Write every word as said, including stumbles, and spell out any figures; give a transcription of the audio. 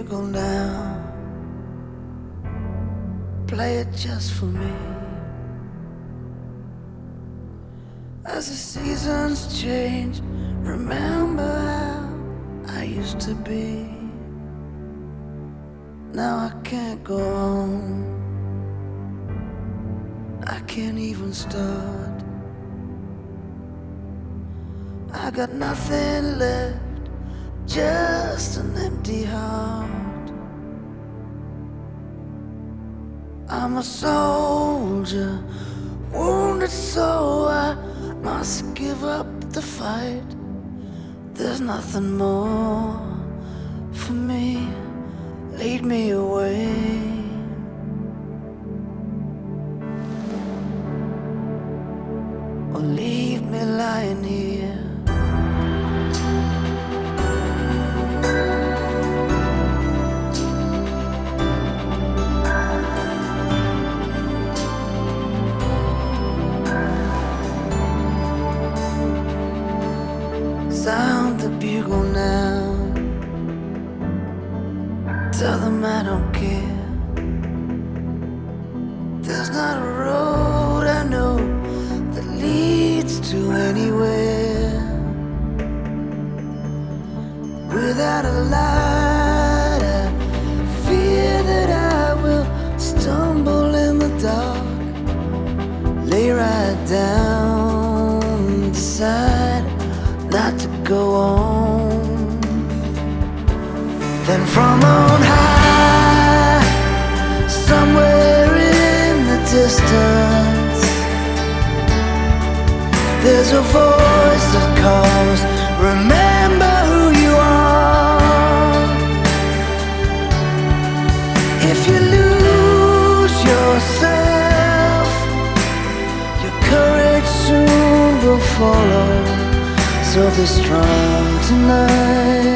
bugle now, play it just for me. As the seasons change, remember how I used to be. Now I can't go on, I can't even start. I got nothing left, just an empty heart. I'm a soldier, wounded so I must give up the fight. There's nothing more for me, lead me away. Or leave me lying here. Sound the bugle now, tell them I don't care. There's not a road I know that leads to anywhere without a light. I fear that I will stumble in the dark, lay right down, decide not to go on. Then from on high, somewhere in the distance, there's a voice that calls, remember who you are. If you lose yourself, your courage soon will follow. So be strong tonight.